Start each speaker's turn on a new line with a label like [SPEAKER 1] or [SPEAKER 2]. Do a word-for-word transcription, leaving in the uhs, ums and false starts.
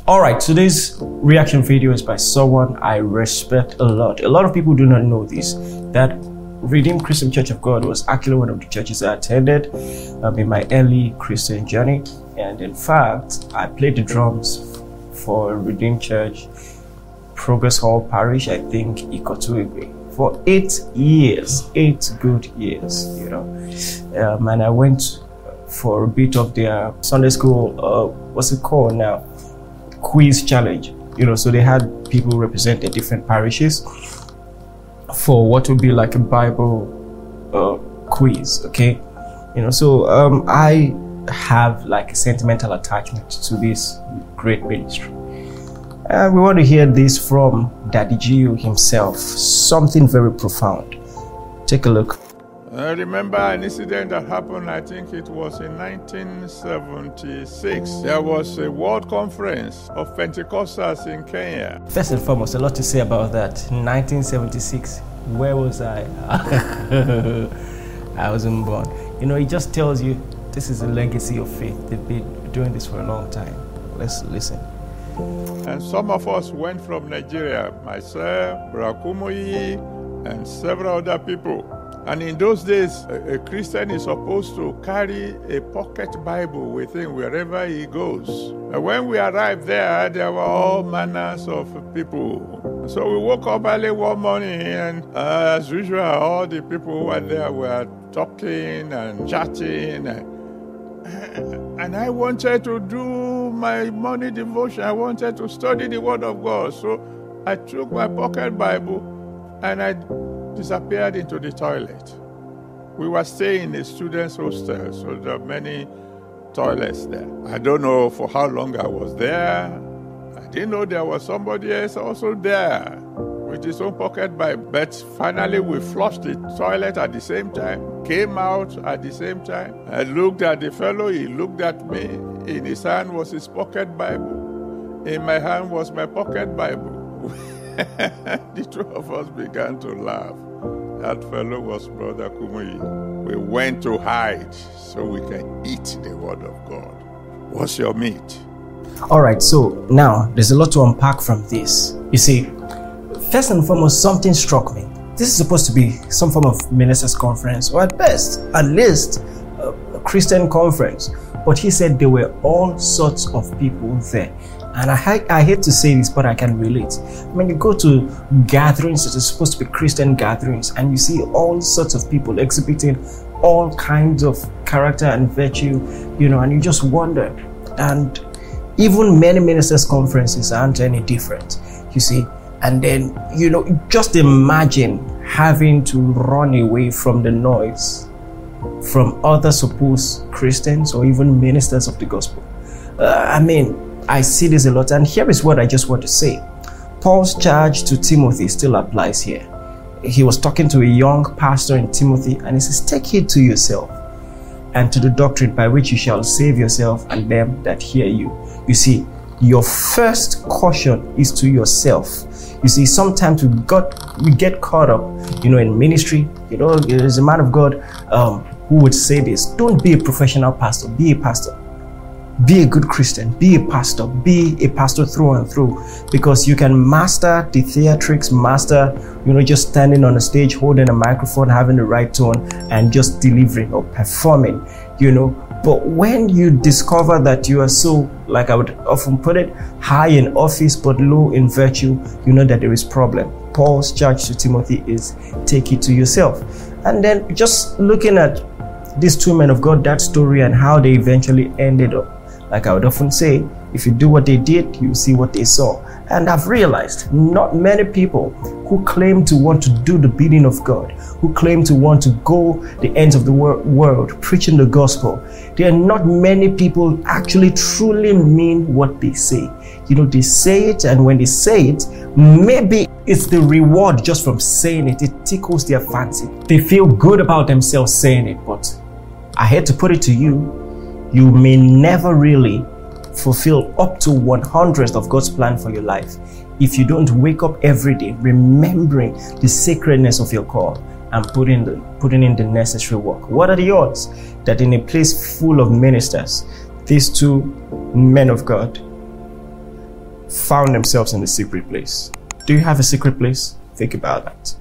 [SPEAKER 1] All right, today's reaction video is by someone I respect a lot. A lot of people do not know this, that Redeemed Christian Church of God was actually one of the churches I attended um, in my early Christian journey. And in fact, I played the drums for Redeemed Church, Progress Hall Parish, I think, Ikotu, for eight years, eight good years, you know. Um, and I went for a bit of their Sunday school, uh, what's it called now? Quiz challenge, you know. So they had people represent their different parishes for what would be like a Bible uh, quiz, okay? You know, so um, I have like a sentimental attachment to this great ministry. Uh, we want to hear this from Daddy Gio himself, something very profound. Take a look.
[SPEAKER 2] I remember an incident that happened, I think it was in nineteen seventy-six. There was a world conference of Pentecostals in Kenya.
[SPEAKER 1] First and foremost, a lot to say about that. nineteen seventy-six, where was I? I wasn't born. You know, it just tells you this is a legacy of faith. They've been doing this for a long time. Let's listen.
[SPEAKER 2] And some of us went from Nigeria, myself, Brakumoyi, and several other people. And in those days, a, a Christian is supposed to carry a pocket Bible with him wherever he goes. And when we arrived there, there were all manners of people. So we woke up early one morning, and uh, as usual, all the people who were there were talking and chatting. And, and I wanted to do my morning devotion. I wanted to study the Word of God. So I took my pocket Bible and I disappeared into the toilet. We were staying in a student's hostel, so there are many toilets there. I don't know for how long I was there. I didn't know there was somebody else also there with his own pocket Bible. But finally we flushed the toilet at the same time, came out at the same time. I looked at the fellow, he looked at me. In his hand was his pocket Bible. In my hand was my pocket Bible. The two of us began to laugh. That fellow was Brother Kumuyi. We went to hide so we can eat the Word of God. What's your meat?
[SPEAKER 1] All right, so now there's a lot to unpack from this. You see, first and foremost, something struck me. This is supposed to be some form of ministers' conference, or at best, at least, a Christian conference. But he said there were all sorts of people there. And I, I hate to say this, but I can relate. When you go to gatherings that are supposed to be Christian gatherings, and you see all sorts of people exhibiting all kinds of character and virtue, you know, and you just wonder. And even many ministers' conferences aren't any different, you see. And then, you know, just imagine having to run away from the noise from other supposed Christians or even ministers of the gospel. Uh, I mean, I see this a lot, and here is what I just want to say. Paul's charge to Timothy still applies here. He was talking to a young pastor in Timothy, and he says, take heed to yourself and to the doctrine by which you shall save yourself and them that hear you. You see, your first caution is to yourself. You see, sometimes we got we get caught up, you know, in ministry. You know, there's a man of God um, who would say this: don't be a professional pastor, be a pastor. Be a good Christian, be a pastor, be a pastor through and through, because you can master the theatrics, master, you know, just standing on a stage, holding a microphone, having the right tone, and just delivering or performing, you know. But when you discover that you are so, like I would often put it, high in office but low in virtue, you know that there is problem. Paul's charge to Timothy is take it to yourself. And then just looking at these two men of God, that story and how they eventually ended up. Like I would often say, if you do what they did, you see what they saw. And I've realized not many people who claim to want to do the bidding of God, who claim to want to go the ends of the wor- world preaching the gospel, there are not many people actually truly mean what they say. You know, they say it, and when they say it, maybe it's the reward just from saying it. It tickles their fancy. They feel good about themselves saying it, but I hate to put it to you, you may never really fulfill up to one hundredth of God's plan for your life if you don't wake up every day remembering the sacredness of your call and putting the putting in the necessary work. What are the odds that in a place full of ministers, these two men of God found themselves in a secret place. Do you have a secret place? Think about that.